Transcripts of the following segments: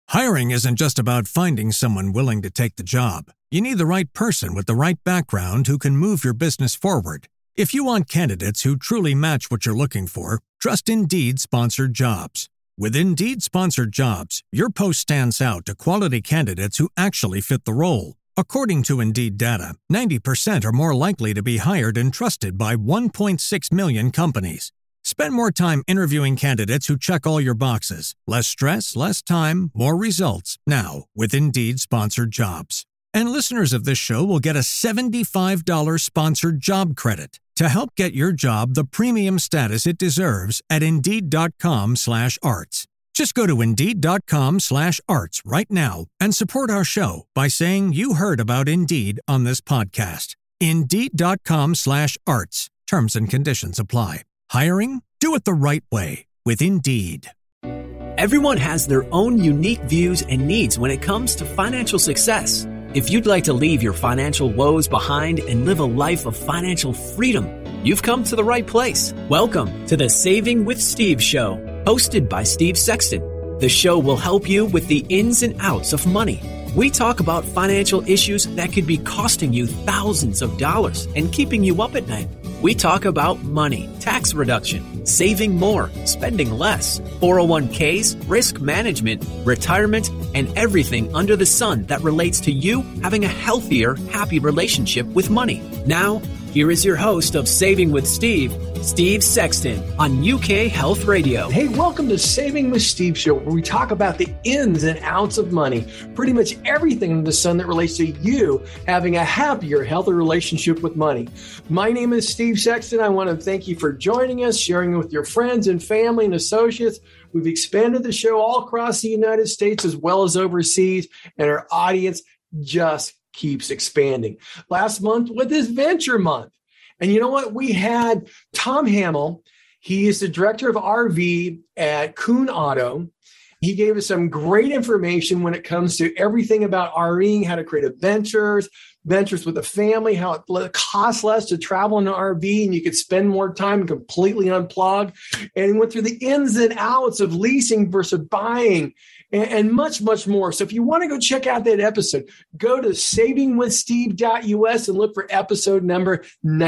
Hiring isn't just about finding someone willing to take the job. You need the right person with the right background who can move your business forward. If you want candidates who truly match what you're looking for, trust Indeed-sponsored jobs. With Indeed-sponsored jobs, your post stands out to quality candidates who actually fit the role. According to Indeed data, 90% are more likely to be hired and trusted by 1.6 million companies. Spend more time interviewing candidates who check all your boxes. Less stress, less time, more results. Now, with Indeed-sponsored jobs. And listeners of this show will get a $75 sponsored job credit to help get your job the premium status it deserves at Indeed.com/arts. Just go to Indeed.com/arts right now and support our show by saying you heard about Indeed on this podcast. Indeed.com/arts. Terms and conditions apply. Hiring? Do it the right way with Indeed. Everyone has their own unique views and needs when it comes to financial success. If you'd like to leave your financial woes behind and live a life of financial freedom, you've come to the right place. Welcome to the Saving with Steve show, hosted by Steve Sexton. The show will help you with the ins and outs of money. We talk about financial issues that could be costing you thousands of dollars and keeping you up at night. We talk about money, tax reduction, saving more, spending less, 401ks, risk management, retirement, and everything under the sun that relates to you having a healthier, happy relationship with money. Now, here is your host of Saving with Steve, Steve Sexton, on UK Health Radio. Hey, welcome to Saving with Steve show, where we talk about the ins and outs of money, pretty much everything under the sun that relates to you having a happier, healthier relationship with money. My name is Steve Sexton. I want to thank you for joining us, sharing it with your friends and family and associates. We've expanded the show all across the United States as well as overseas, and our audience just keeps expanding. Last month was this Venture Month. And you know what? We had Tom Hamill. He is the director of RV at Kuhn Auto. He gave us some great information when it comes to everything about RVing, how to create adventures with a family, how it costs less to travel in an RV, and you could spend more time completely unplugged. And he went through the ins and outs of leasing versus buying, and much, much more. So if you want to go check out that episode, go to savingwithsteve.us and look for episode number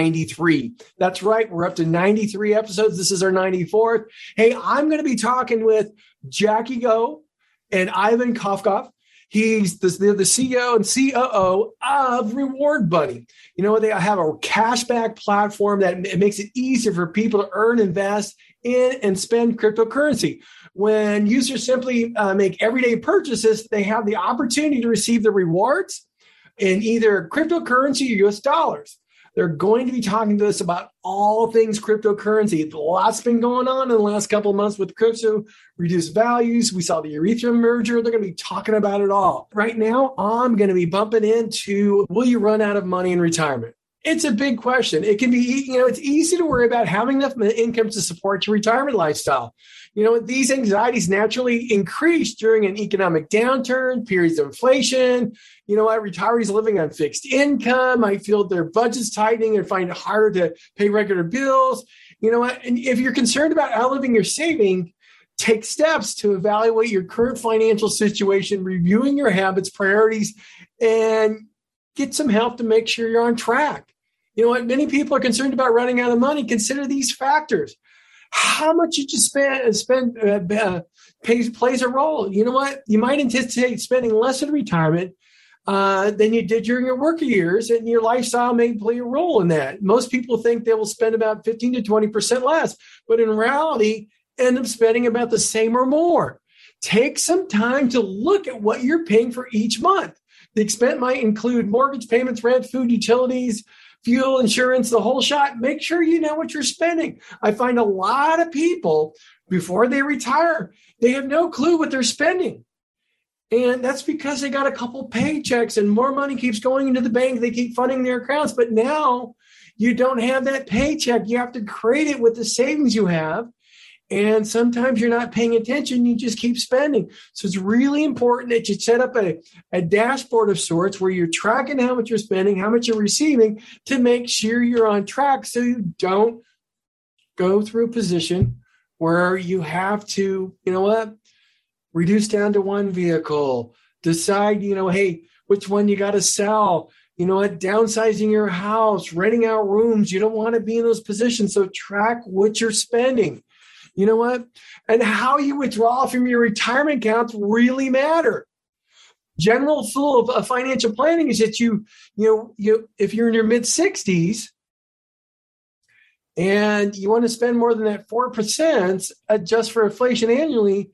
93. That's right. We're up to 93 episodes. This is our 94th. Hey, I'm going to be talking with Jackie Go and Ivan Kofkov. He's the CEO and COO of Reward Bunny. You know, they have a cashback platform that it makes it easier for people to earn, invest in, and spend cryptocurrency. When users simply make everyday purchases, they have the opportunity to receive the rewards in either cryptocurrency or US dollars. They're going to be talking to us about all things cryptocurrency. Lots been going on in the last couple of months with crypto, reduced values. We saw the Ethereum merger. They're going to be talking about it all. Right now, I'm going to be bumping into, will you run out of money in retirement? It's a big question. It can be, it's easy to worry about having enough income to support your retirement lifestyle. These anxieties naturally increase during an economic downturn, periods of inflation. Retirees living on fixed income might feel their budget's tightening and find it harder to pay regular bills. And if you're concerned about outliving your saving, take steps to evaluate your current financial situation, reviewing your habits, priorities, and get some help to make sure you're on track. Many people are concerned about running out of money. Consider these factors. How much you just spend plays a role. You might anticipate spending less in retirement than you did during your work years, and your lifestyle may play a role in that. Most people think they will spend about 15 to 20% less, but in reality, end up spending about the same or more. Take some time to look at what you're paying for each month. The expense might include mortgage payments, rent, food, utilities, fuel, insurance, the whole shot. Make sure you know what you're spending. I find a lot of people, before they retire, they have no clue what they're spending. And that's because they got a couple paychecks and more money keeps going into the bank. They keep funding their accounts. But now you don't have that paycheck. You have to create it with the savings you have. And sometimes you're not paying attention. You just keep spending. So it's really important that you set up a dashboard of sorts where you're tracking how much you're spending, how much you're receiving, to make sure you're on track so you don't go through a position where you have to, reduce down to one vehicle, decide, hey, which one you got to sell, downsizing your house, renting out rooms. You don't want to be in those positions. So track what you're spending, and how you withdraw from your retirement accounts really matter. General rule of financial planning is that you if you're in your mid 60s and you want to spend more than that 4%, adjust for inflation annually,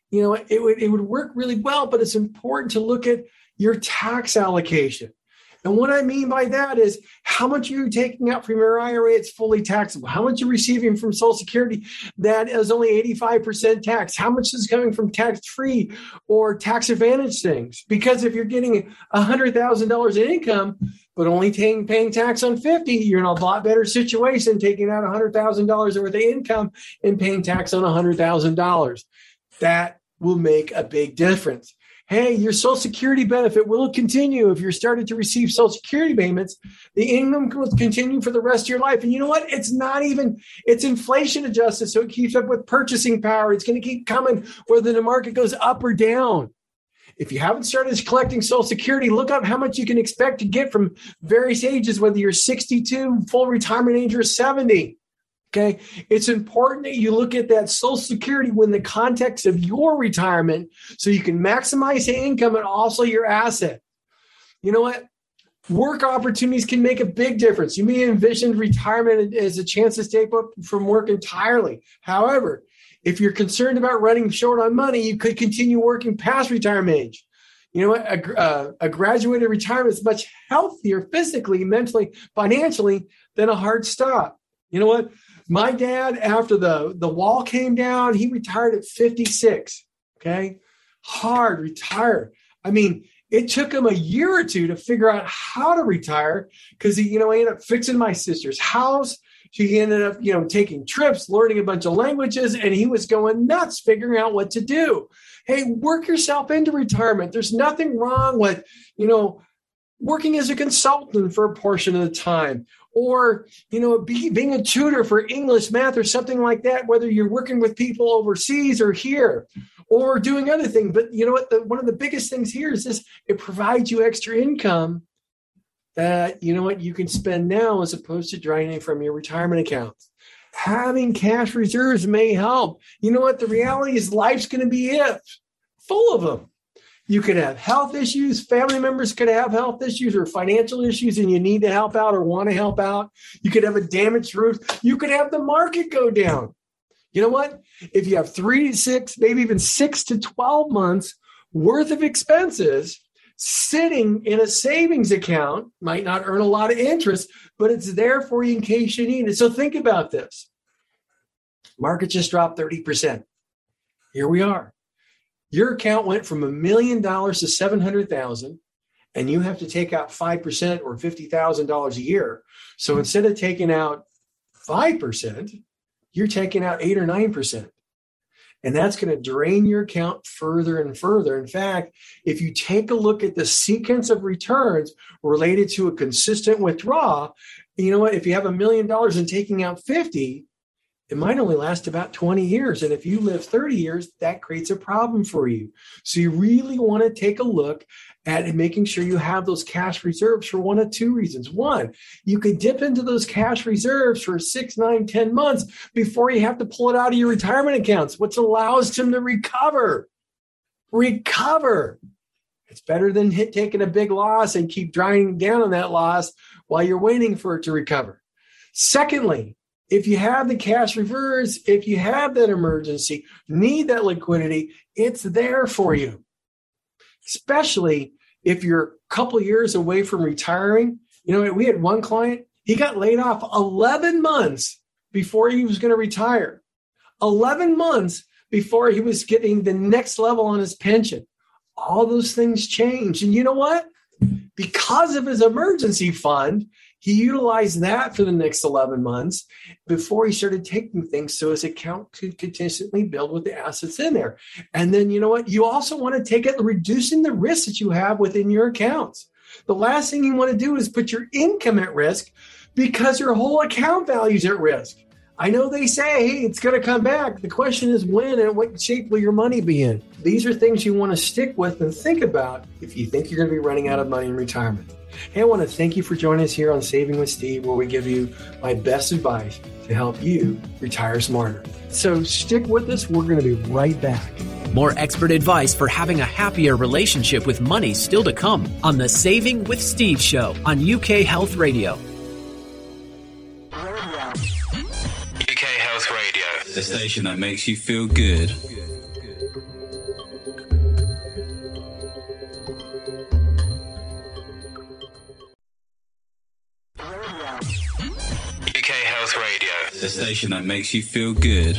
it would work really well, but it's important to look at your tax allocation. And what I mean by that is how much you're taking out from your IRA, it's fully taxable. How much you're receiving from Social Security, that is only 85% tax. How much is coming from tax-free or tax-advantage things? Because if you're getting $100,000 in income, but only paying tax on 50, you're in a lot better situation taking out $100,000 worth of income and paying tax on $100,000. That will make a big difference. Hey, your Social Security benefit will continue. If you're starting to receive Social Security payments, the income will continue for the rest of your life. And you know what? It's inflation adjusted, so it keeps up with purchasing power. It's going to keep coming whether the market goes up or down. If you haven't started collecting Social Security, look up how much you can expect to get from various ages, whether you're 62, full retirement age, or 70. Okay, it's important that you look at that Social Security in the context of your retirement so you can maximize the income and also your asset. You know what? Work opportunities can make a big difference. You may envision retirement as a chance to stay up from work entirely. However, if you're concerned about running short on money, you could continue working past retirement age. You know what? A graduated retirement is much healthier physically, mentally, financially than a hard stop. You know what? My dad, after the wall came down, he retired at 56. Okay. Hard retired. I mean, it took him a year or two to figure out how to retire because he ended up fixing my sister's house. She ended up, taking trips, learning a bunch of languages, and he was going nuts figuring out what to do. Hey, work yourself into retirement. There's nothing wrong with, working as a consultant for a portion of the time. Or, being a tutor for English, math, or something like that, whether you're working with people overseas or here, or doing other things. But you know what? One of the biggest things here is this: it provides you extra income that, you can spend now as opposed to draining from your retirement accounts. Having cash reserves may help. You know what? The reality is life's going to be full of them. You could have health issues. Family members could have health issues or financial issues, and you need to help out or want to help out. You could have a damaged roof. You could have the market go down. You know what? If you have 3 to 6, maybe even 6 to 12 months worth of expenses sitting in a savings account, might not earn a lot of interest, but it's there for you in case you need it. So think about this. Market just dropped 30%. Here we are. Your account went from $1 million to $700,000, and you have to take out 5% or $50,000 a year. So instead of taking out 5%, you're taking out 8 or 9%. And that's going to drain your account further and further. In fact, if you take a look at the sequence of returns related to a consistent withdrawal, you know what? If you have $1 million and taking out 50, it might only last about 20 years. And if you live 30 years, that creates a problem for you. So you really want to take a look at making sure you have those cash reserves for one of two reasons. One, you could dip into those cash reserves for 6, 9, 10 months before you have to pull it out of your retirement accounts, which allows them to recover. It's better than taking a big loss and keep driving down on that loss while you're waiting for it to recover. Secondly, if you have the cash reserves, if you have that emergency, need that liquidity, it's there for you. Especially if you're a couple of years away from retiring. We had one client, he got laid off 11 months before he was going to retire. 11 months before he was getting the next level on his pension. All those things changed. And you know what? Because of his emergency fund, he utilized that for the next 11 months before he started taking things so his account could consistently build with the assets in there. And then, you know what? You also want to take it, reducing the risk that you have within your accounts. The last thing you want to do is put your income at risk because your whole account value is at risk. I know they say, hey, it's going to come back. The question is when and what shape will your money be in? These are things you want to stick with and think about if you think you're going to be running out of money in retirement. Hey, I want to thank you for joining us here on Saving with Steve, where we give you my best advice to help you retire smarter. So stick with us. We're going to be right back. More expert advice for having a happier relationship with money still to come on the Saving with Steve show on UK Health Radio. The station that makes you feel good. UK Health Radio. The station that makes you feel good.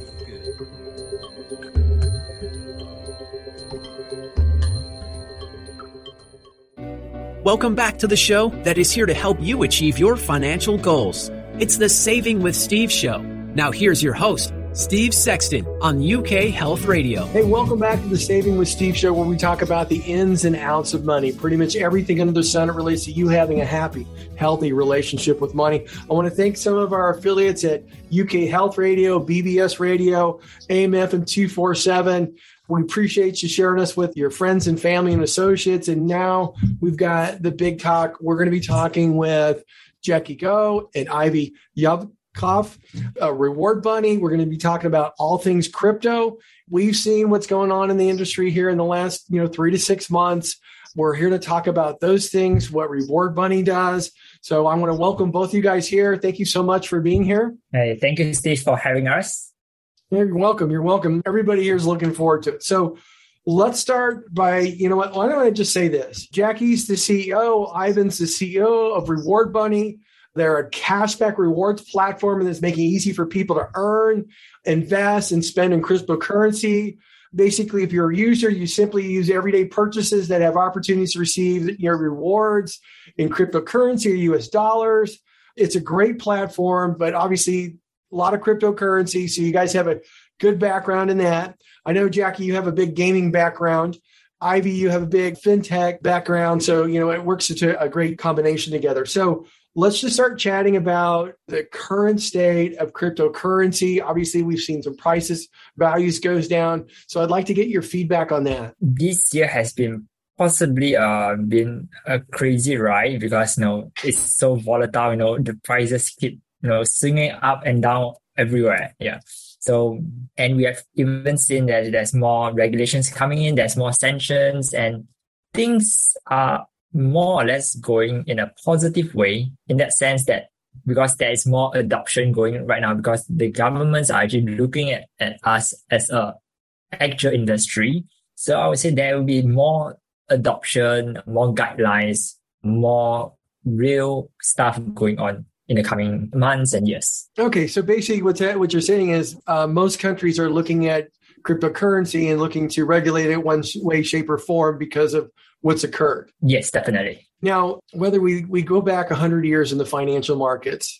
Welcome back to the show that is here to help you achieve your financial goals. It's the Saving with Steve show. Now here's your host, Steve Sexton on UK Health Radio. Hey, welcome back to the Saving with Steve show, where we talk about the ins and outs of money, pretty much everything under the sun that relates to you having a happy, healthy relationship with money. I want to thank some of our affiliates at UK Health Radio, BBS Radio, AMF and 247. We appreciate you sharing us with your friends and family and associates. And now we've got the big talk. We're going to be talking with Jackie Go and Ivy Yavkov, Reward Bunny. We're going to be talking about all things crypto. We've seen what's going on in the industry here in the last 3 to 6 months. We're here to talk about those things, what Reward Bunny does. So I want to welcome both of you guys here. Thank you so much for being here. Hey, thank you, Steve, for having us. Yeah, you're welcome. You're welcome. Everybody here is looking forward to it. So let's start by, why don't I just say this? Jackie's the CEO. Ivan's the CEO of Reward Bunny. They're a cashback rewards platform that's making it easy for people to earn, invest, and spend in cryptocurrency. Basically, if you're a user, you simply use everyday purchases that have opportunities to receive your rewards in cryptocurrency or US dollars. It's a great platform, but obviously a lot of cryptocurrency. So you guys have a good background in that. I know, Jackie, you have a big gaming background. Ivy, you have a big fintech background. So, it works into a great combination together. So let's just start chatting about the current state of cryptocurrency. Obviously, we've seen some prices, values goes down. So I'd like to get your feedback on that. This year has been possibly been a crazy ride because, it's so volatile. The prices keep, swinging up and down everywhere. Yeah. So, and we have even seen that there's more regulations coming in, there's more sanctions, and things are more or less going in a positive way in that sense that because there is more adoption going right now because the governments are actually looking at us as a actual industry. So I would say there will be more adoption, more guidelines, more real stuff going on in the coming months and years. Okay, so basically what you're saying is most countries are looking at cryptocurrency and looking to regulate it one way, shape, or form because of what's occurred. Yes, definitely. Now, whether we go back 100 years in the financial markets,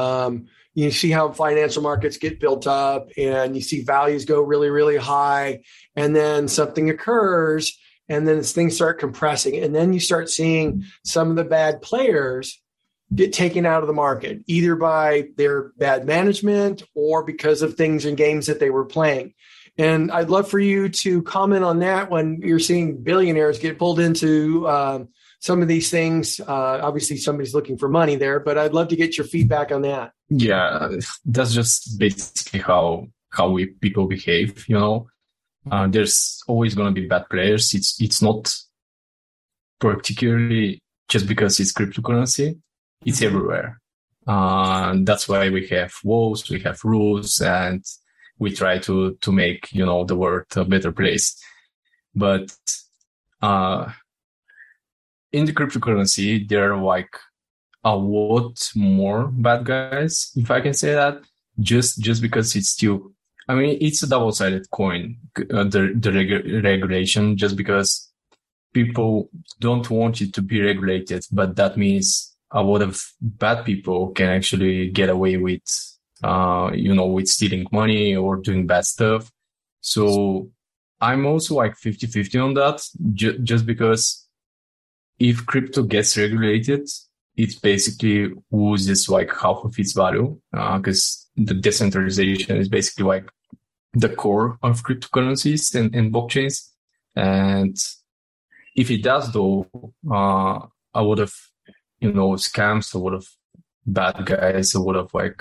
you see how financial markets get built up and you see values go really, really high, and then something occurs and then things start compressing. And then you start seeing some of the bad players get taken out of the market, either by their bad management or because of things in games that they were playing. And I'd love for you to comment on that when you're seeing billionaires get pulled into some of these things. Obviously, somebody's looking for money there, but I'd love to get your feedback on that. Yeah, that's just basically how people behave. There's always going to be bad players. It's not particularly just because it's cryptocurrency. It's everywhere. That's why we have laws, we have rules, and we try to make, the world a better place. But in the cryptocurrency, there are like a lot more bad guys, if I can say that, just because it's still, it's a double-sided coin, the regulation, just because people don't want it to be regulated, but that means a lot of bad people can actually get away with, with stealing money or doing bad stuff. So I'm also like 50-50 on that, just because if crypto gets regulated, it basically loses like half of its value because the decentralization is basically like the core of cryptocurrencies and blockchains. And if it does, though, a lot of, scams, a lot of bad guys, a lot of like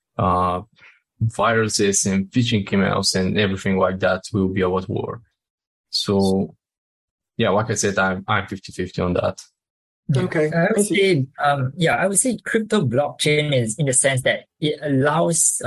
viruses and phishing emails and everything like that will be a lot more. So, yeah, like I said, I'm 50-50 on that. Okay. I would say crypto blockchain is in the sense that it allows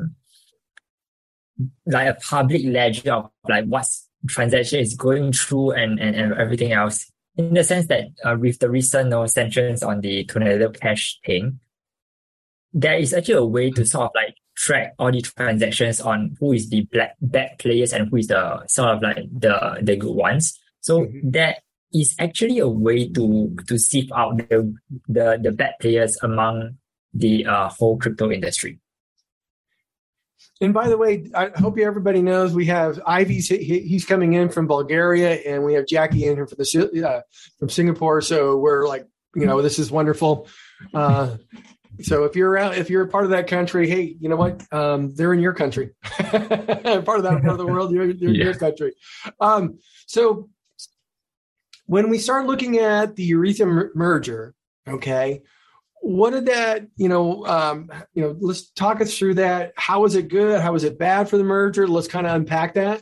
like a public ledger of like what transaction is going through and everything else. In the sense that with the recent sanctions on the Tornado Cash thing, there is actually a way to sort of like track all the transactions on who is the bad players and who is the sort of like the good ones. So that is actually a way to sift out the bad players among the whole crypto industry. And by the way, I hope everybody knows we have Ivy's. He's coming in from Bulgaria, and we have Jackie in here from Singapore. So we're like, this is wonderful. So if you're a part of that country, hey, you know what? They're in your country. Part of that part of the world, they're in your country. So when we start looking at the Ethereum merger, okay, what did that, let's talk us through that. How was it good? How was it bad for the merger? Let's kind of unpack that.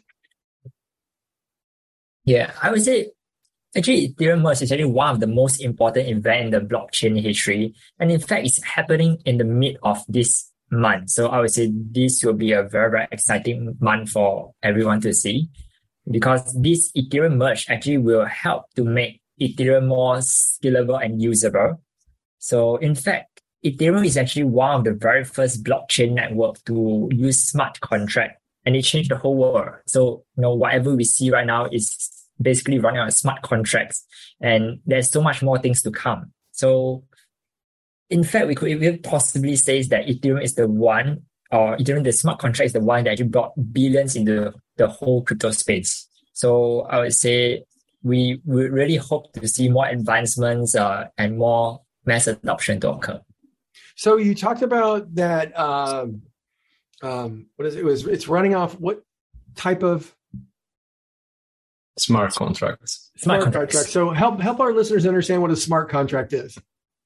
Yeah, I would say actually Ethereum merge is actually one of the most important events in the blockchain history. And in fact, it's happening in the mid of this month. So I would say this will be a very, very exciting month for everyone to see, because this Ethereum merge actually will help to make Ethereum more scalable and usable. So in fact, Ethereum is actually one of the very first blockchain network to use smart contract, and it changed the whole world. So, whatever we see right now is basically running on smart contracts, and there's so much more things to come. So in fact, we could possibly say that Ethereum is the one, or Ethereum, the smart contract is the one that actually brought billions into the whole crypto space. So I would say we really hope to see more advancements and more mass adoption to occur. So you talked about that. What is it? It's running off what type of smart contracts? Smart contracts. So help our listeners understand what a smart contract is.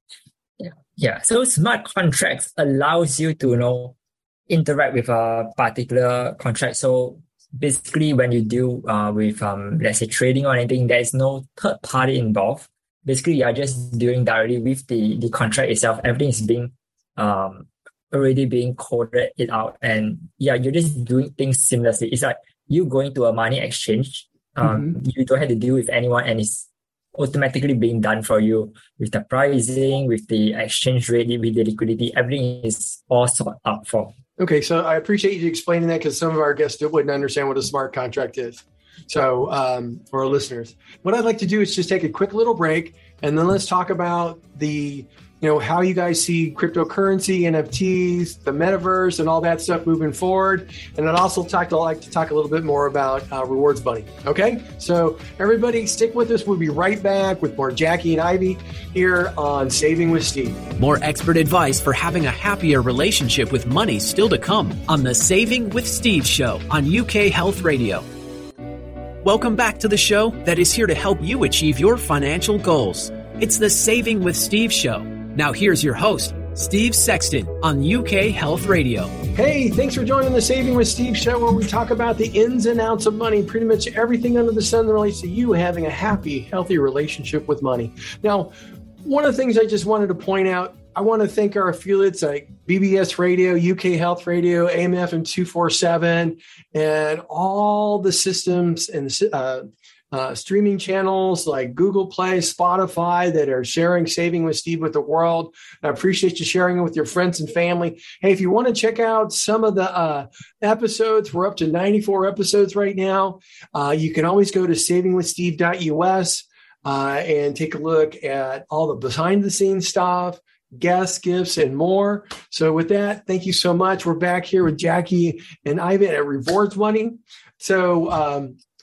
Yeah. So smart contracts allows you to interact with a particular contract. So basically, when you deal with let's say trading or anything, there is no third party involved. Basically, you are just dealing directly with the contract itself. Everything is being already being coded it out, and you're just doing things seamlessly. It's like you going to a money exchange. You don't have to deal with anyone, and it's automatically being done for you with the pricing, with the exchange rate, with the liquidity. Everything is all sorted out for. Okay, so I appreciate you explaining that, because some of our guests wouldn't understand what a smart contract is. So for our listeners, what I'd like to do is just take a quick little break, and then let's talk about the how you guys see cryptocurrency, NFTs, the metaverse, and all that stuff moving forward. And I'd also like to talk a little bit more about Rewards Bunny. Okay, so everybody stick with us. We'll be right back with more Jackie and Ivy here on Saving with Steve. More expert advice for having a happier relationship with money still to come on the Saving with Steve show on UK Health Radio. Welcome back to the show that is here to help you achieve your financial goals. It's the Saving with Steve show. Now here's your host, Steve Sexton on UK Health Radio. Hey, thanks for joining the Saving with Steve show, where we talk about the ins and outs of money, pretty much everything under the sun that relates to you having a happy, healthy relationship with money. Now, one of the things I just wanted to point out, I want to thank our affiliates like BBS Radio, UK Health Radio, AM/FM 247, and all the systems and streaming channels like Google Play, Spotify that are sharing Saving with Steve with the world. I appreciate you sharing it with your friends and family. Hey, if you want to check out some of the episodes, we're up to 94 episodes right now. You can always go to savingwithsteve.us and take a look at all the behind the scenes stuff, guest gifts, and more. So with that, thank you so much. We're back here with Jackie and Ivan at Rewards Money. So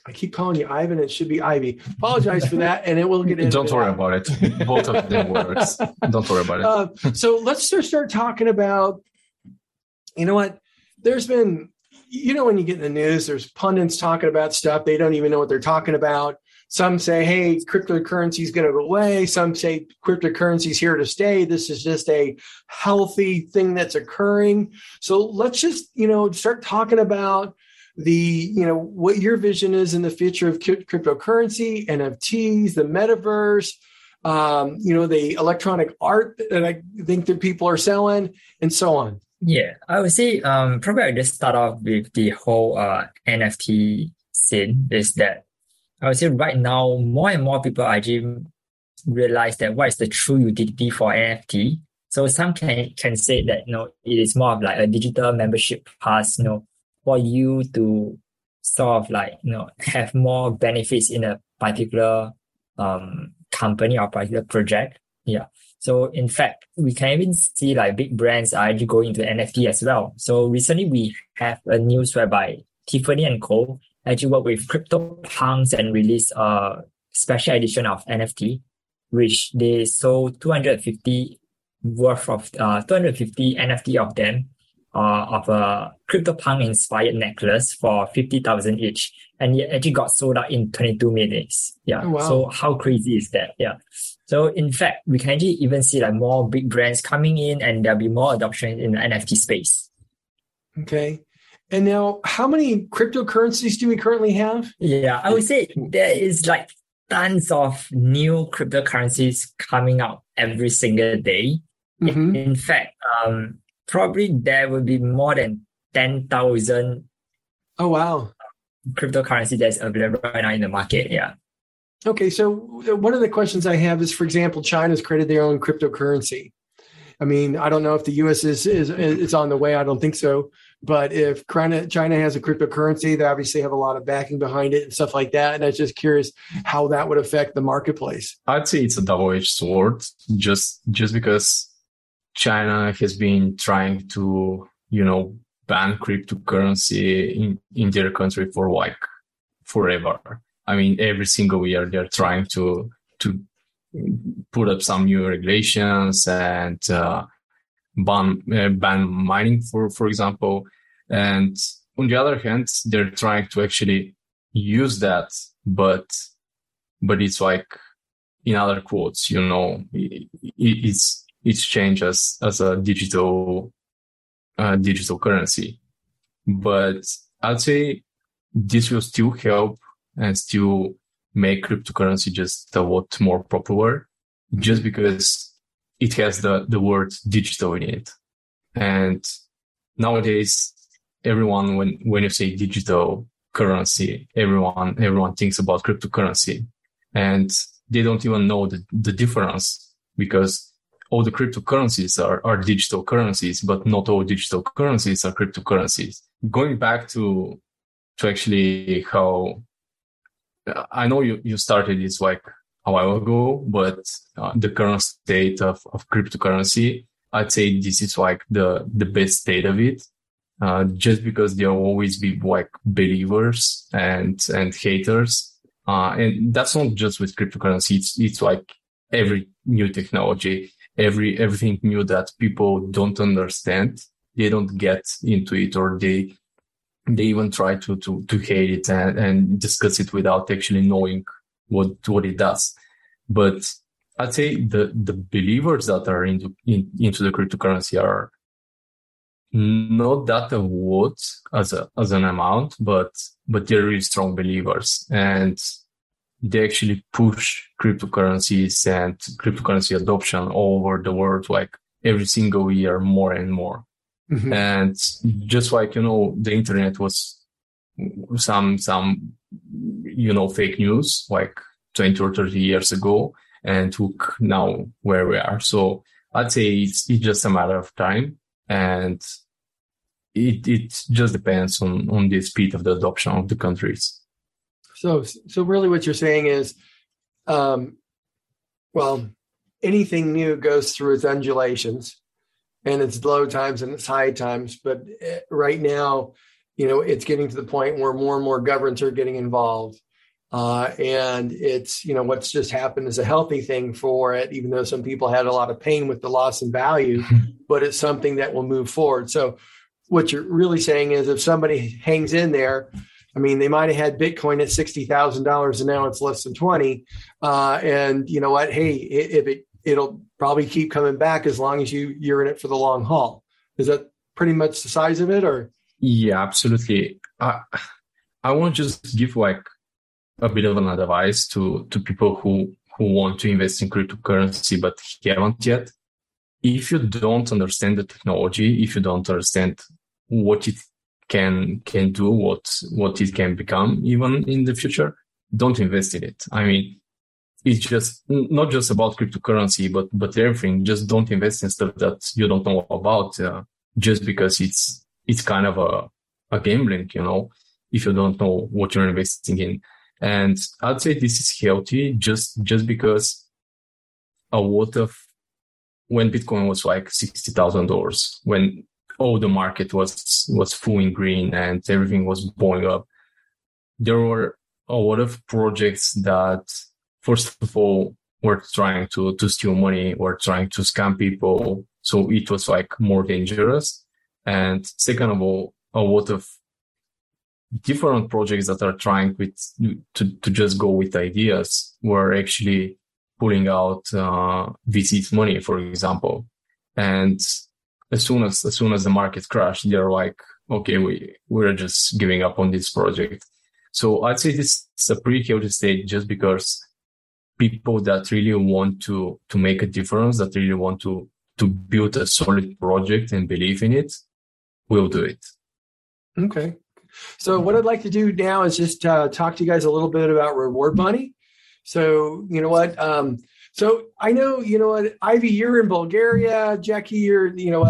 I keep calling you Ivan. It should be Ivy. Apologize for that, and it will get. Don't worry about it. Both of them works. Don't worry about it. So let's just start talking about. You know what? There's been, when you get in the news, there's pundits talking about stuff. They don't even know what they're talking about. Some say, hey, cryptocurrency is going to go away. Some say cryptocurrency is here to stay. This is just a healthy thing that's occurring. So let's just, start talking about what your vision is in the future of cryptocurrency, NFTs, the metaverse, the electronic art that I think that people are selling, and so on. Yeah, I would say probably I'll just start off with the whole NFT scene. Is that I would say right now more and more people actually realize that what is the true utility for NFT. So some can say that it is more of like a digital membership pass, for you to sort of like have more benefits in a particular company or particular project. Yeah. So in fact, we can even see like big brands are actually going into NFT as well. So recently we have a news whereby Tiffany & Co. actually worked with CryptoPunks and released a special edition of NFT, which they sold 250 NFT of them, of a CryptoPunk inspired necklace for 50,000 each. And it actually got sold out in 22 minutes. Yeah. Oh, wow. So how crazy is that? Yeah. So in fact, we can actually even see like more big brands coming in, and there'll be more adoption in the NFT space. Okay. And now, how many cryptocurrencies do we currently have? Yeah, I would say there is like tons of new cryptocurrencies coming out every single day. Mm-hmm. In fact, probably there will be more than 10,000. Oh, wow. Cryptocurrency that's available right now in the market. Yeah. Okay. So one of the questions I have is, for example, China's created their own cryptocurrency. I mean, I don't know if the U.S. is on the way. I don't think so. But if China has a cryptocurrency, they obviously have a lot of backing behind it and stuff like that. And I was just curious how that would affect the marketplace. I'd say it's a double-edged sword, just because China has been trying to, ban cryptocurrency in their country for like forever. I mean, every single year they're trying to put up some new regulations and ban mining, for example. And on the other hand, they're trying to actually use that, but it's like, in other quotes, it's changed as a digital currency. But I'd say this will still help and still make cryptocurrency just a lot more popular, just because it has the word digital in it. And nowadays, everyone, when you say digital currency, everyone thinks about cryptocurrency, and they don't even know the difference, because all the cryptocurrencies are digital currencies, but not all digital currencies are cryptocurrencies. Going back to actually how I know you started this like a while ago, but the current state of cryptocurrency, I'd say this is like the best state of it, just because there will always be like believers and haters. And that's not just with cryptocurrency. It's like every new technology, everything new that people don't understand, they don't get into it, or they even try to hate it and discuss it without actually knowing what it does. But I'd say the believers that are into the cryptocurrency are not that a lot as an amount, but they're really strong believers, and they actually push cryptocurrencies and cryptocurrency adoption all over the world, like every single year, more and more. Mm-hmm. And just like, the internet was some, fake news like 20 or 30 years ago, and took now where we are. So I'd say it's just a matter of time, and it just depends on the speed of the adoption of the countries. So really what you're saying is, anything new goes through its undulations and its low times and its high times. But right now, it's getting to the point where more and more governments are getting involved. And it's, what's just happened is a healthy thing for it, even though some people had a lot of pain with the loss in value, but it's something that will move forward. So what you're really saying is if somebody hangs in there, they might have had Bitcoin at $60,000 and now it's less than 20. And you know what? Hey, it'll probably keep coming back as long as you're in it for the long haul. Is that pretty much the size of it, or? Yeah, absolutely. I want to just give a bit of an advice to people who want to invest in cryptocurrency but haven't yet. If you don't understand the technology, if you don't understand what it can do, what it can become even in the future, don't invest in it. It's just not just about cryptocurrency, but everything. Just don't invest in stuff that you don't know about, just because it's kind of a gambling, if you don't know what you're investing in. And I'd say this is healthy just because when Bitcoin was like $60,000, when all the market was full in green and everything was blowing up, there were a lot of projects that, first of all, were trying to steal money or trying to scam people. So it was more dangerous. And second of all, a lot of different projects that are trying to just go with ideas were actually pulling out VC's money, for example. And as soon as the market crashed, they're like, okay, we're just giving up on this project. So I'd say this is a pretty healthy state, just because people that really want to make a difference, that really want to build a solid project and believe in it, will do it. Okay. So what I'd like to do now is just talk to you guys a little bit about Reward Bunny. So, so I know, Ivy, you're in Bulgaria. Jackie, you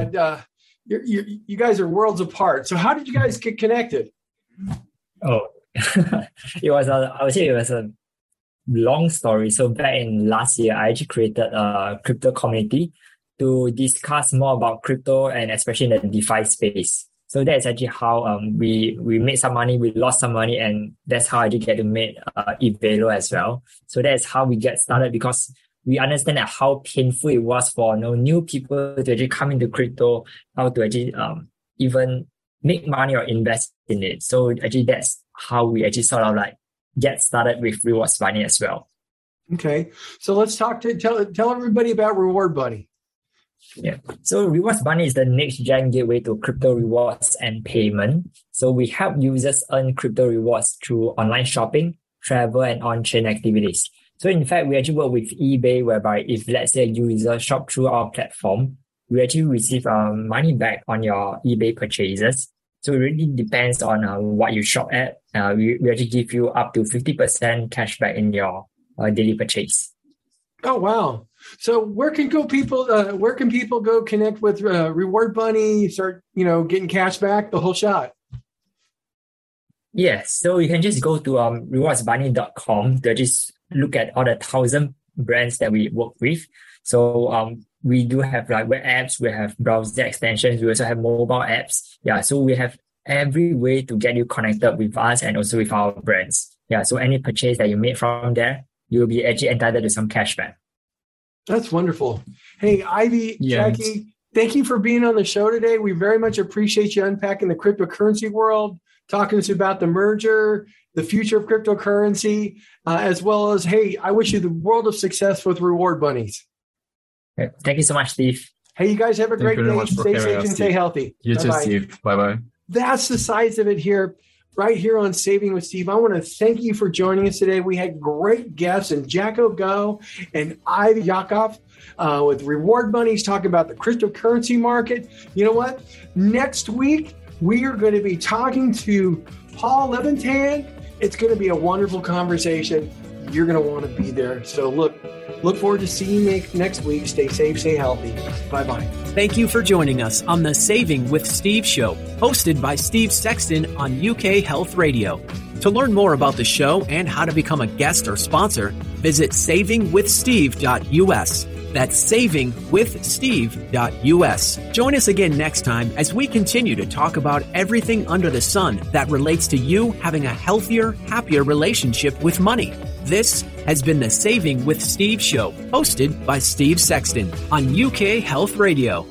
guys are worlds apart. So how did you guys get connected? Oh, I would say it was a long story. So back in last year, I actually created a crypto community to discuss more about crypto and especially in the DeFi space. So that's actually how we made some money, we lost some money, and that's how I did get to make Evelo as well. So that's how we get started, because we understand that how painful it was for new people to actually come into crypto, how to actually even make money or invest in it. So actually that's how we actually sort of get started with Rewards Bunny as well. Okay, so let's tell everybody about Reward Bunny. Yeah. So Rewards Bunny is the next gen gateway to crypto rewards and payment. So we help users earn crypto rewards through online shopping, travel, and on-chain activities. So in fact, we actually work with eBay, whereby if let's say a user shop through our platform, we actually receive money back on your eBay purchases. So it really depends on what you shop at. We actually give you up to 50% cash back in your daily purchase. Oh, wow. So where can people go connect with Reward Bunny, start, getting cash back, the whole shot? Yes. So you can just go to rewardsbunny.com to just look at all the 1,000 brands that we work with. So we do have web apps, we have browser extensions, we also have mobile apps. Yeah. So we have every way to get you connected with us and also with our brands. Yeah. So any purchase that you made from there, you'll be actually entitled to some cash back. That's wonderful. Hey, Ivy, yes. Jackie, thank you for being on the show today. We very much appreciate you unpacking the cryptocurrency world, talking to us about the merger, the future of cryptocurrency, as well as, hey, I wish you the world of success with Reward Bunnies. Thank you so much, Steve. Hey, you guys have a great day. Stay safe and stay healthy. You too, Steve. Bye-bye. That's the size of it here. Right here on Saving with Steve. I want to thank you for joining us today. We had great guests, and Jacko Go and Ivy Yakov with Reward Bunnies talking about the cryptocurrency market. You know what? Next week, we are going to be talking to Paul Leventan. It's going to be a wonderful conversation. You're going to want to be there. So look forward to seeing you next week. Stay safe, stay healthy. Bye-bye. Thank you for joining us on the Saving with Steve show, hosted by Steve Sexton on UK Health Radio. To learn more about the show and how to become a guest or sponsor, visit savingwithsteve.us. That's savingwithsteve.us. Join us again next time as we continue to talk about everything under the sun that relates to you having a healthier, happier relationship with money. This has been the Saving with Steve show, hosted by Steve Sexton on UK Health Radio.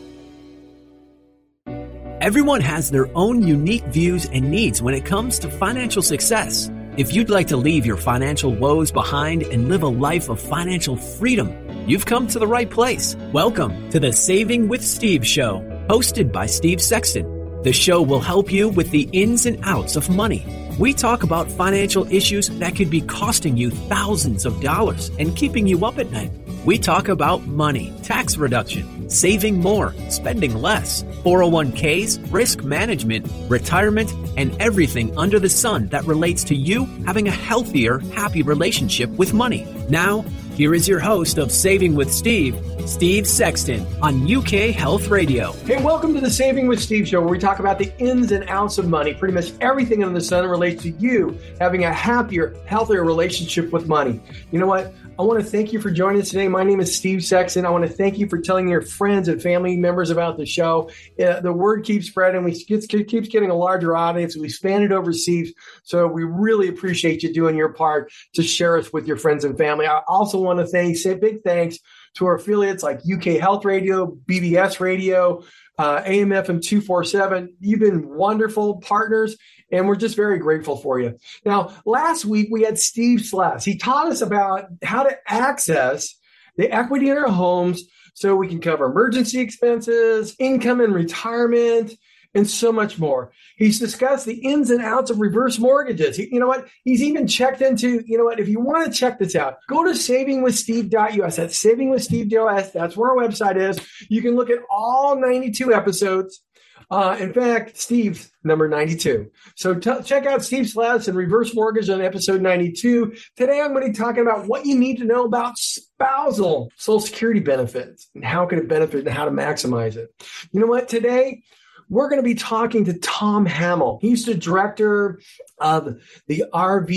Everyone has their own unique views and needs when it comes to financial success. If you'd like to leave your financial woes behind and live a life of financial freedom, you've come to the right place. Welcome to the Saving with Steve show, hosted by Steve Sexton. The show will help you with the ins and outs of money. We talk about financial issues that could be costing you thousands of dollars and keeping you up at night. We talk about money, tax reduction, saving more, spending less, 401ks, risk management, retirement, and everything under the sun that relates to you having a healthier, happy relationship with money. Now, here is your host of Saving with Steve, Steve Sexton on UK Health Radio. Hey, welcome to the Saving with Steve show, where we talk about the ins and outs of money, pretty much everything under the sun that relates to you having a happier, healthier relationship with money. You know what? I want to thank you for joining us today. My name is Steve Sexton. I want to thank you for telling your friends and family members about the show. The word keeps spreading. We keeps getting a larger audience. We expanded overseas. So we really appreciate you doing your part to share us with your friends and family. I also want to say big thanks to our affiliates like UK Health Radio, BBS Radio, AM/FM 247. You've been wonderful partners, and we're just very grateful for you. Now, last week we had Steve Sless. He taught us about how to access the equity in our homes so we can cover emergency expenses, income and retirement, and so much more. He's discussed the ins and outs of reverse mortgages. You know what? He's even checked into, if you want to check this out, go to savingwithsteve.us. That's savingwithsteve.us. That's where our website is. You can look at all 92 episodes. In fact, Steve's number 92. So check out Steve Sless and reverse mortgage on episode 92. Today, I'm going to be talking about what you need to know about spousal Social Security benefits and how can it benefit and how to maximize it. You know what? Today, we're going to be talking to Tom Hamill. He's the director of the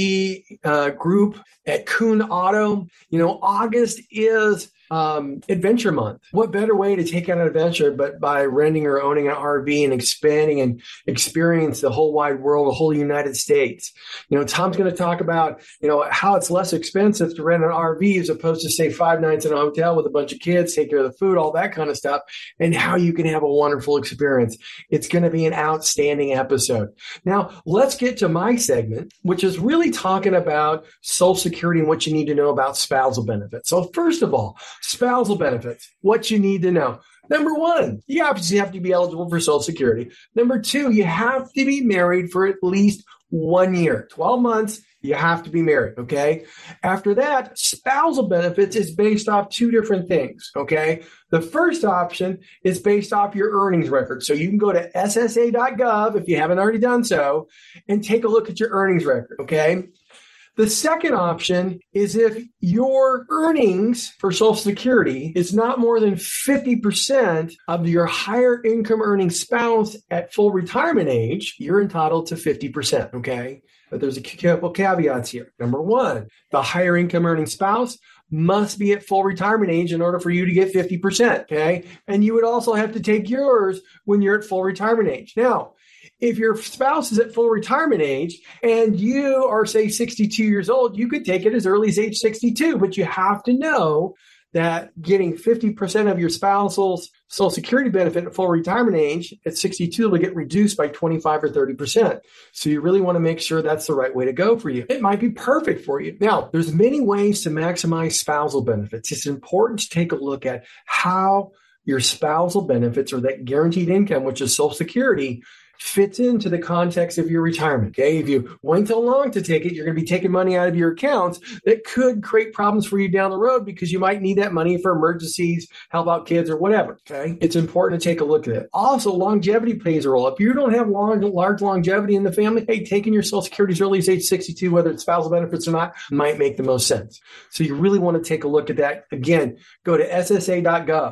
RV group at Kuhn Auto. August is Adventure Month. What better way to take out an adventure but by renting or owning an RV and expanding and experience the whole wide world, the whole United States. Tom's going to talk about, how it's less expensive to rent an RV as opposed to, say, 5 nights in a hotel with a bunch of kids, take care of the food, all that kind of stuff, and how you can have a wonderful experience. It's going to be an outstanding episode. Now, let's get to my segment, which is really talking about Social Security and what you need to know about spousal benefits. So first of all, spousal benefits, what you need to know. Number one, you obviously have to be eligible for Social Security. Number two, you have to be married for at least 1 year, 12 months. You have to be married, okay? After that, spousal benefits is based off two different things, okay? The first option is based off your earnings record. So you can go to ssa.gov if you haven't already done so and take a look at your earnings record, okay? The second option is if your earnings for Social Security is not more than 50% of your higher income earning spouse at full retirement age, you're entitled to 50%, okay? But there's a couple caveats here. Number one, the higher income earning spouse must be at full retirement age in order for you to get 50%, okay? And you would also have to take yours when you're at full retirement age. Now, if your spouse is at full retirement age and you are, say, 62 years old, you could take it as early as age 62, but you have to know that getting 50% of your spousal's Social Security benefit at full retirement age at 62 will get reduced by 25 or 30%. So you really want to make sure that's the right way to go for you. It might be perfect for you. Now, there's many ways to maximize spousal benefits. It's important to take a look at how your spousal benefits or that guaranteed income, which is Social Security, fits into the context of your retirement. Okay, if you wait so long to take it, you're going to be taking money out of your accounts that could create problems for you down the road because you might need that money for emergencies, help out kids, or whatever. Okay, it's important to take a look at it. Also, longevity plays a role. If you don't have large longevity in the family, hey, taking your Social Security as early as age 62, whether it's spousal benefits or not, might make the most sense. So you really want to take a look at that. Again, go to ssa.gov.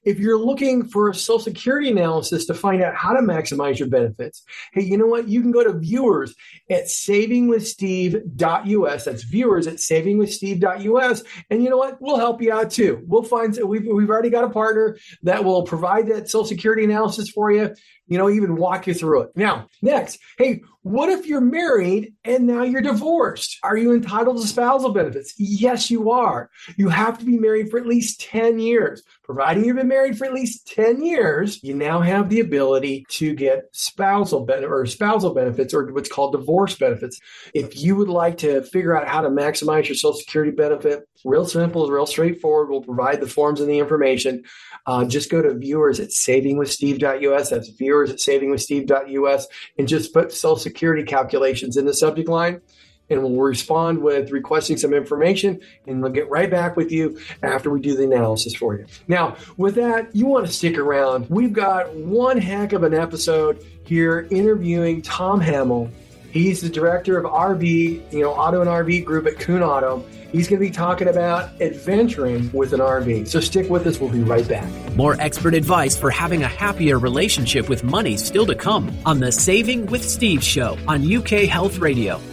if you're looking for a Social Security analysis to find out how to maximize your benefits, hey, you know what? You can go to viewers at savingwithsteve.us. That's viewers at savingwithsteve.us. And you know what? We'll help you out too. We'll find, we've already got a partner that will provide that Social Security analysis for you, even walk you through it. Now, next, hey, what if you're married and now you're divorced? Are you entitled to spousal benefits? Yes, you are. You have to be married for at least 10 years. Providing you've been married for at least 10 years, you now have the ability to get spousal benefits or what's called divorce benefits. If you would like to figure out how to maximize your Social Security benefit, real simple, real straightforward. We'll provide the forms and the information. Just go to viewers at savingwithsteve.us. That's viewers at savingwithsteve.us and just put Social Security calculations in the subject line. And we'll respond with requesting some information, and we'll get right back with you after we do the analysis for you. Now, with that, you want to stick around. We've got one heck of an episode here interviewing Tom Hamill. He's the director of RV, Auto and RV Group at Kuhn Auto. He's going to be talking about adventuring with an RV. So stick with us. We'll be right back. More expert advice for having a happier relationship with money still to come on the Saving with Steve show on UK Health Radio.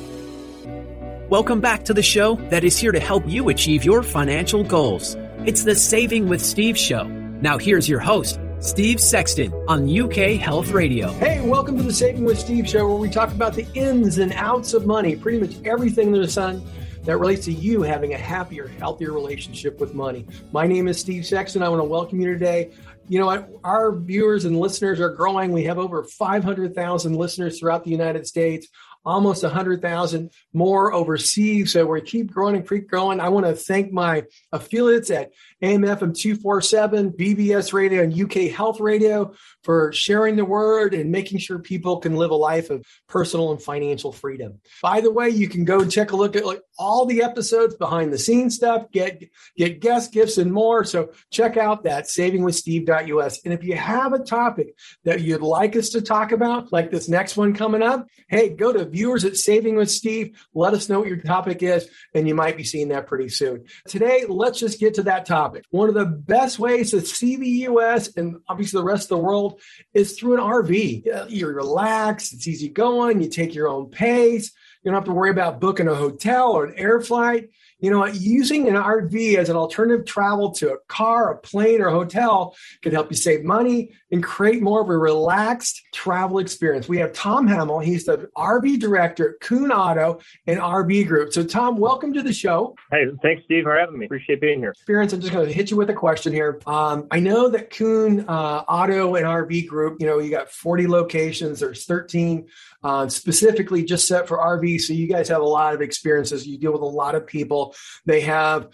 Welcome back to the show that is here to help you achieve your financial goals. It's the Saving with Steve show. Now here's your host, Steve Sexton on UK Health Radio. Hey, welcome to the Saving with Steve show, where we talk about the ins and outs of money, pretty much everything under the sun that relates to you having a happier, healthier relationship with money. My name is Steve Sexton. I want to welcome you today. Our viewers and listeners are growing. We have over 500,000 listeners throughout the United States, almost 100,000 more overseas. So we keep growing and keep growing. I want to thank my affiliates at AM/FM 247, BBS Radio, and UK Health Radio for sharing the word and making sure people can live a life of personal and financial freedom. By the way, you can go and take a look at all the episodes, behind the scenes stuff, get guest gifts and more. So check out that savingwithsteve.us. And if you have a topic that you'd like us to talk about, like this next one coming up, hey, go to viewers at Saving with Steve. Let us know what your topic is, and you might be seeing that pretty soon. Today, let's just get to that topic. One of the best ways to see the U.S. and obviously the rest of the world is through an RV. You're relaxed. It's easy going. You take your own pace. You don't have to worry about booking a hotel or an air flight. Using an RV as an alternative travel to a car, a plane, or a hotel can help you save money and create more of a relaxed travel experience. We have Tom Hamill. He's the RV director at Kuhn Auto and RV Group. So, Tom, welcome to the show. Hey, thanks, Steve, for having me. Appreciate being here. I'm just going to hit you with a question here. I know that Kuhn Auto and RV Group, you got 40 locations. There's 13 specifically just set for RV. So you guys have a lot of experiences. You deal with a lot of people. They have,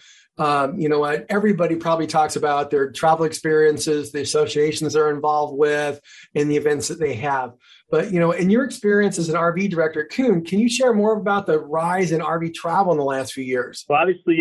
everybody probably talks about their travel experiences, the associations they're involved with, and the events that they have. But, in your experience as an RV director at Kuhn, can you share more about the rise in RV travel in the last few years? Well, obviously,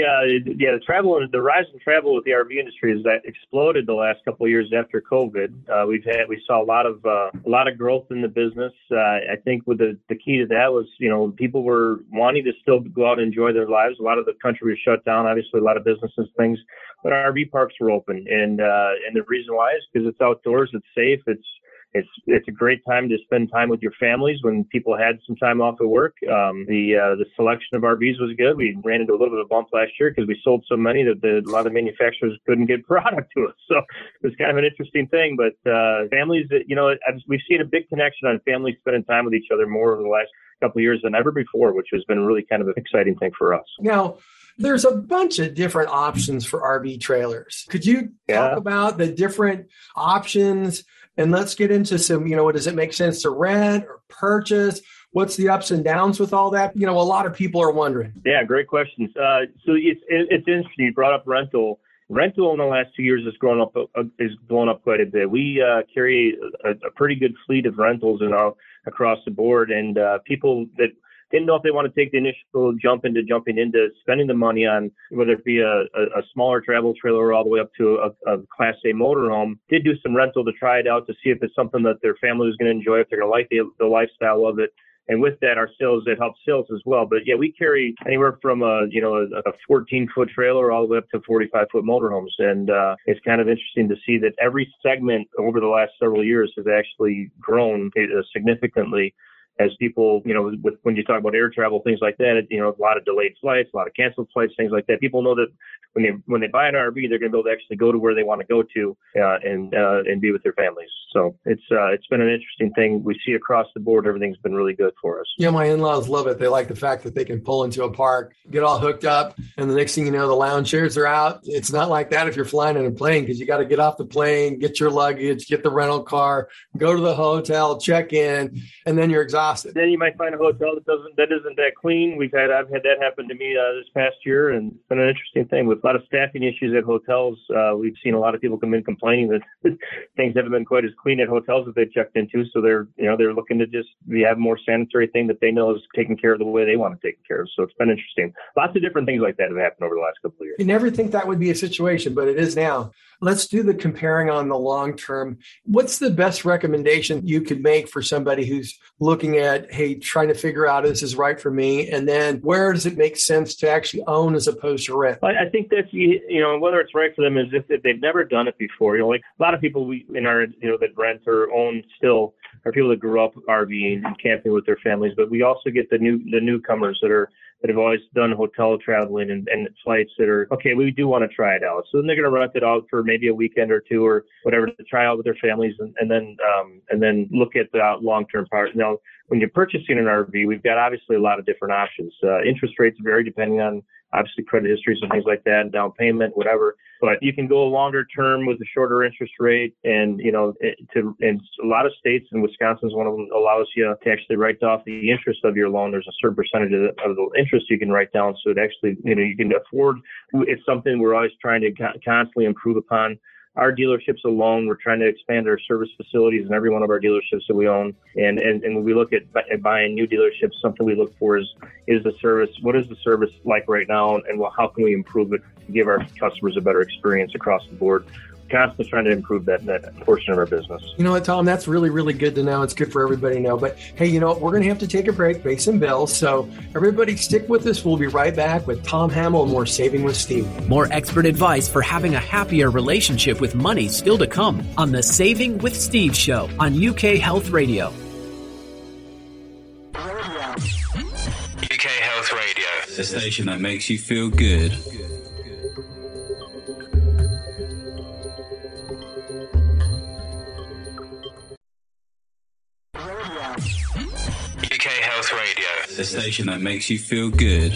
the rise in travel with the RV industry has exploded the last couple of years after COVID. We saw a lot of growth in the business. I think the key to that was, people were wanting to still go out and enjoy their lives. A lot of the country was shut down. Obviously, a lot of businesses, things, but RV parks were open, and the reason why is because it's outdoors, it's safe, it's a great time to spend time with your families when people had some time off of work. The selection of RVs was good. We ran into a little bit of a bump last year because we sold so many that a lot of manufacturers couldn't get product to us. So it was kind of an interesting thing. But families, we've seen a big connection on families spending time with each other more over the last couple of years than ever before, which has been really kind of an exciting thing for us. Now, there's a bunch of different options for RV trailers. Could you talk about the different options? And let's get into some, does it make sense to rent or purchase? What's the ups and downs with all that? A lot of people are wondering. Yeah, great questions. So it's interesting. You brought up rental. Rental in the last 2 years has blown up quite a bit. We carry a pretty good fleet of rentals across the board, and people that didn't know if they want to take the initial jumping into spending the money on whether it be a smaller travel trailer all the way up to a Class A motorhome, did do some rental to try it out to see if it's something that their family was going to enjoy, if they're going to like the lifestyle of it. And with that, our sales, it helps sales as well. But yeah, we carry anywhere from a 14-foot trailer all the way up to 45-foot motorhomes. And it's kind of interesting to see that every segment over the last several years has actually grown significantly. As people, when you talk about air travel, things like that, a lot of delayed flights, a lot of canceled flights, things like that. People know that when they buy an RV, they're going to be able to actually go to where they want to go to and be with their families. So it's been an interesting thing. We see across the board, everything's been really good for us. Yeah, my in-laws love it. They like the fact that they can pull into a park, get all hooked up, and the next thing you know, the lounge chairs are out. It's not like that if you're flying in a plane, because you got to get off the plane, get your luggage, get the rental car, go to the hotel, check in, and then you're exhausted. Then you might find a hotel that isn't that clean. I've had that happen to me this past year, and it's been an interesting thing with a lot of staffing issues at hotels. We've seen a lot of people come in complaining that things haven't been quite as clean at hotels that they checked into. So they're looking to just have more sanitary thing that they know is taken care of the way they want to take care of. So it's been interesting. Lots of different things like that have happened over the last couple of years. You never think that would be a situation, but it is now. Let's do the comparing on the long term. What's the best recommendation you could make for somebody who's looking at, hey, trying to figure out if this is right for me? And then where does it make sense to actually own as opposed to rent? I think that's, whether it's right for them is if they've never done it before. Like a lot of people that rent or own still are people that grew up RVing and camping with their families. But we also get the newcomers that have always done hotel traveling and flights that are, okay, we do want to try it out. So then they're going to rent it out for maybe a weekend or two or whatever to try out with their families and then look at the long-term part. Now, when you're purchasing an RV, we've got obviously a lot of different options. Interest rates vary depending on obviously credit histories and things like that, and down payment, whatever. But you can go a longer term with a shorter interest rate, and and a lot of states, and Wisconsin is one of them, allows you to actually write off the interest of your loan. There's a certain percentage of the interest you can write down, so it actually you can afford. It's something we're always trying to constantly improve upon. Our dealerships alone, we're trying to expand our service facilities in every one of our dealerships that we own. And when we look at buying new dealerships, something we look for is the service. What is the service like right now? And how can we improve it to give our customers a better experience across the board? Constantly trying to improve that portion of our business. You know what, Tom? That's really, really good to know. It's good for everybody to know. But hey, you know what? We're going to have to take a break, pay some bills. So everybody stick with us. We'll be right back with Tom Hamill and more Saving with Steve. More expert advice for having a happier relationship with money still to come on the Saving with Steve show on UK Health Radio. UK Health Radio, the station that makes you feel good. UK Health Radio, the station that makes you feel good.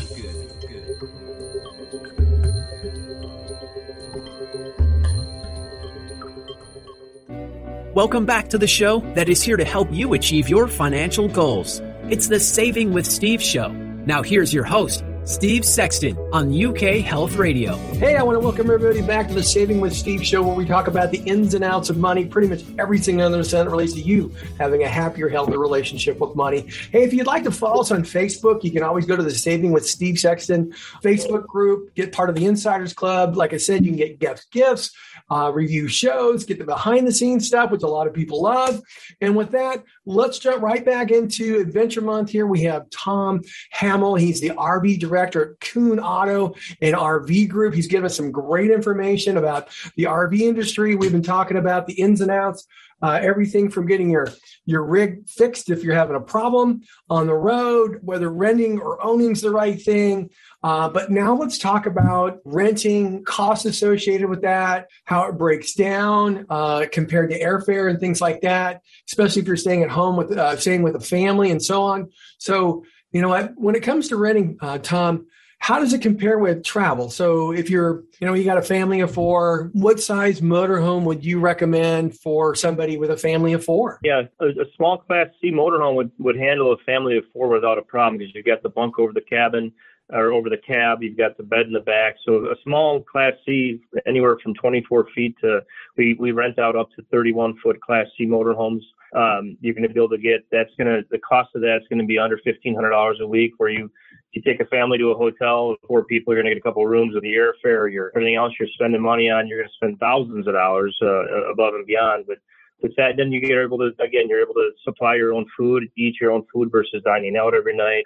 Welcome back to the show that is here to help you achieve your financial goals. It's the Saving with Steve show. Now here's your host, Steve Sexton on UK Health Radio. Hey, I want to welcome everybody back to the Saving with Steve show, where we talk about the ins and outs of money, pretty much everything under the sun that relates to you having a happier, healthier relationship with money. Hey, if you'd like to follow us on Facebook, you can always go to the Saving with Steve Sexton Facebook group, get part of the Insiders Club. Like I said, you can get gifts, review shows, get the behind the scenes stuff, which a lot of people love. And with that, let's jump right back into Adventure Month here. We have Tom Hamill. He's the RV director at Kuhn Auto and RV Group. He's given us some great information about the RV industry. We've been talking about the ins and outs, everything from getting your rig fixed if you're having a problem on the road, whether renting or owning is the right thing. But now let's talk about renting, costs associated with that, how it breaks down compared to airfare and things like that, especially if you're staying at home staying with a family and so on. So, you know what, when it comes to renting, Tom, how does it compare with travel? So if you got a family of four, what size motorhome would you recommend for somebody with a family of four? Yeah, a small Class C motorhome would handle a family of four without a problem, because you've got the bunk over the cabin or over the cab, you've got the bed in the back. So a small Class C, anywhere from 24 feet to, we rent out up to 31-foot Class C motorhomes. You're going to be able to get, the cost of that's going to be under $1,500 a week, where you take a family to a hotel with four people, you're going to get a couple of rooms with the airfare, everything else you're spending money on, you're going to spend thousands of dollars above and beyond. But With that, then you're able to supply your own food, eat your own food versus dining out every night.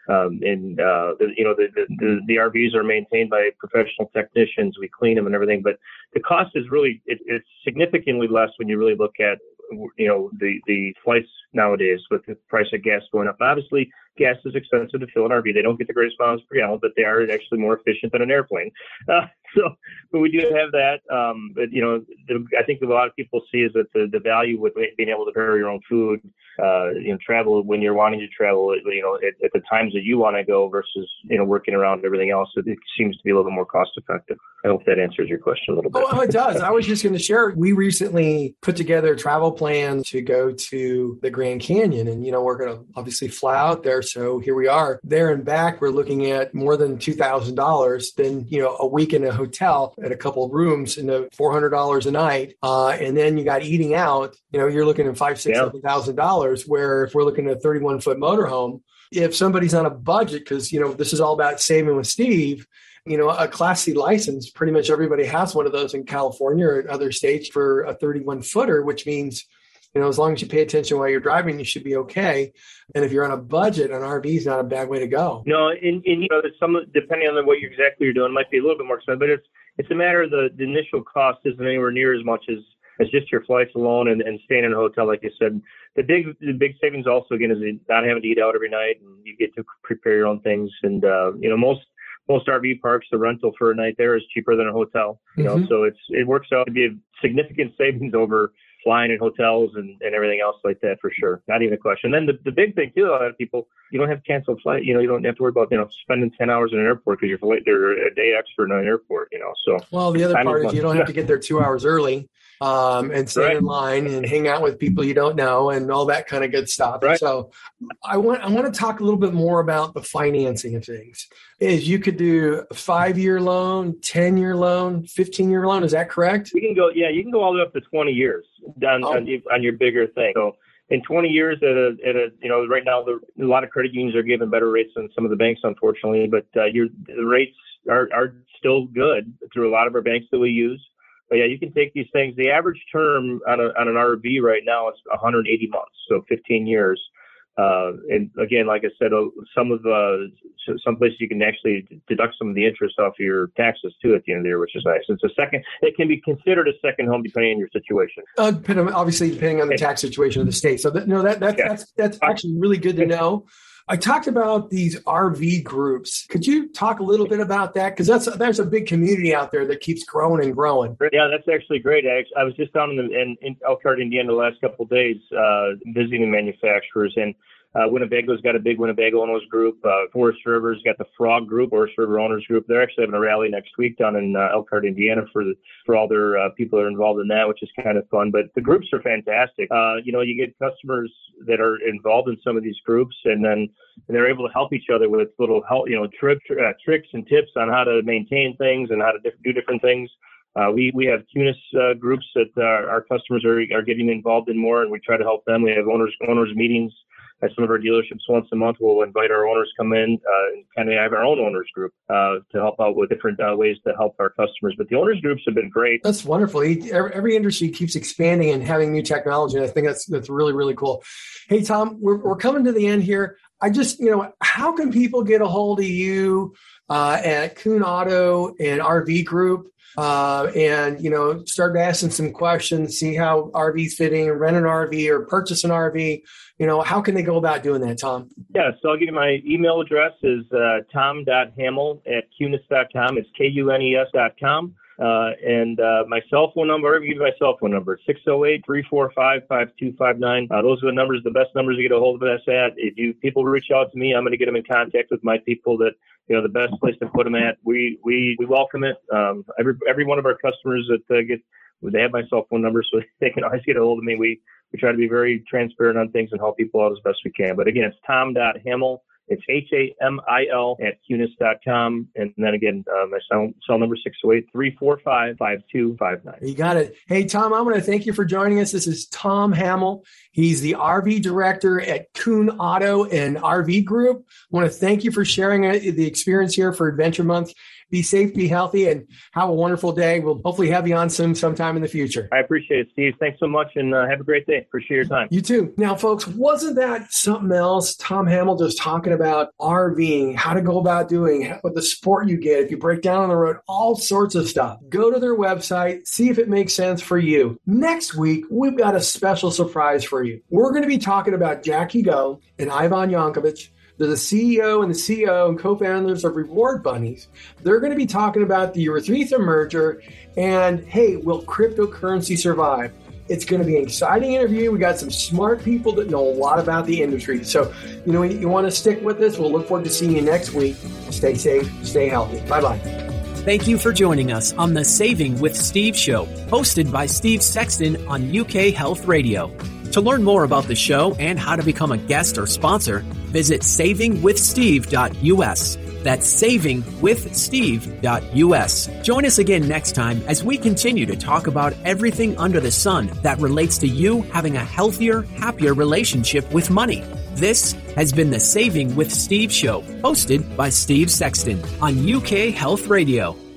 The RVs are maintained by professional technicians. We clean them and everything, but the cost is really, it's significantly less when you really look at, the flights nowadays with the price of gas going up. Obviously, gas is expensive to fill an RV. They don't get the greatest miles per gallon, but they are actually more efficient than an airplane. But we do have that. I think a lot of people see is that the value with being able to prepare your own food, travel when you're wanting to travel, at the times that you want to go versus, working around everything else, it seems to be a little bit more cost effective. I hope that answers your question a little bit. Oh, it does. I was just going to share, we recently put together a travel plan to go to the Grand Canyon, and, we're going to obviously fly out there. So here we are there and back. We're looking at more than $2,000, then, a week in a hotel at a couple of rooms and $400 a night. And then you got eating out, you're looking at $5,000, $6,000, where if we're looking at a 31-foot motorhome, if somebody's on a budget, because, this is all about saving with Steve, a Class C license, pretty much everybody has one of those in California or in other states for a 31-footer, which means, as long as you pay attention while you're driving, you should be okay. And if you're on a budget, an RV is not a bad way to go. No, and depending on what you're doing, it might be a little bit more expensive, but it's a matter of the initial cost isn't anywhere near as much as just your flights alone and staying in a hotel, like you said. The big savings also, again, is not having to eat out every night, and you get to prepare your own things. And, most RV parks, the rental for a night there is cheaper than a hotel, so it works out to be a significant savings over flying in hotels and everything else like that, for sure. Not even a question. And then the big thing too, a lot of people, you don't have to cancel a flight. You don't have to worry about, spending 10 hours in an airport because you're late there a day extra in an airport, so. Well, the other part is you don't have to get there 2 hours early and stand in line and hang out with people you don't know and all that kind of good stuff. Right. So I want to talk a little bit more about the financing of things. Is you could do a 5-year loan, 10-year loan, 15-year loan. Is that correct? You can go all the way up to 20 years on your bigger thing. So in 20 years right now, a lot of credit unions are giving better rates than some of the banks, unfortunately, but the rates are still good through a lot of our banks that we use. But yeah, you can take these things. The average term on an RV right now is 180 months, so 15 years. And again, like I said, some places you can actually deduct some of the interest off your taxes too at the end of the year, which is nice. It can be considered a second home depending on your situation. Depending on the tax situation of the state. So that's actually really good to know. I talked about these RV groups. Could you talk a little bit about that? Because there's a big community out there that keeps growing and growing. Yeah, that's actually great. I was just down in Elkhart, Indiana, the last couple of days visiting manufacturers, and Winnebago's got a big Winnebago owners group. Forest River's got the Frog group, Forest River owners group. They're actually having a rally next week down in Elkhart, Indiana for all their people that are involved in that, which is kind of fun. But the groups are fantastic. You get customers that are involved in some of these groups, and they're able to help each other with little help, tricks and tips on how to maintain things and how to do different things. We have CUNIS groups that our customers are getting involved in more, and we try to help them. We have owners meetings at some of our dealerships once a month. We'll invite our owners come in and kind of have our own owners group to help out with different ways to help our customers. But the owners groups have been great. That's wonderful. Every industry keeps expanding and having new technology. And I think that's really, really cool. Hey, Tom, we're coming to the end here. I just, how can people get a hold of you at Kuhn Auto and RV Group? And start asking some questions, see how RVs fitting, rent an RV or purchase an RV. How can they go about doing that, Tom? Yeah, so I'll give you my email address is tom.hamel@kunis.com. It's KUNES.com. And my cell phone number, I'll give you my cell phone number, 608-345-5259. Those are the numbers, the best numbers to get a hold of us at. If people reach out to me, I'm going to get them in contact with my people that, the best place to put them at. We welcome it. Every one of our customers they have my cell phone number, so they can always get a hold of me. We try to be very transparent on things and help people out as best we can. But again, it's tom.hamel. It's HAMIL @kunis.com. And then again, my cell number 608-345-5259. You got it. Hey, Tom, I want to thank you for joining us. This is Tom Hamel. He's the RV director at Kuhn Auto and RV Group. I want to thank you for sharing the experience here for Adventure Month. Be safe, be healthy, and have a wonderful day. We'll hopefully have you on sometime in the future. I appreciate it, Steve. Thanks so much, and have a great day. Appreciate your time. You too. Now, folks, wasn't that something else? Tom Hamill just talking about RVing, how to go about doing, what the sport you get, if you break down on the road, all sorts of stuff. Go to their website, see if it makes sense for you. Next week, we've got a special surprise for you. We're going to be talking about Jackie Go and Ivan Yankovic. They're the CEO and the CEO and co-founders of Reward Bunnies. They're going to be talking about the Urethra merger and, hey, will cryptocurrency survive? It's going to be an exciting interview. We got some smart people that know a lot about the industry. So, you want to stick with us. We'll look forward to seeing you next week. Stay safe, stay healthy. Bye-bye. Thank you for joining us on the Saving with Steve show, hosted by Steve Sexton on UK Health Radio. To learn more about the show and how to become a guest or sponsor, visit savingwithsteve.us. That's savingwithsteve.us. Join us again next time as we continue to talk about everything under the sun that relates to you having a healthier, happier relationship with money. This has been the Saving with Steve show, hosted by Steve Sexton on UK Health Radio.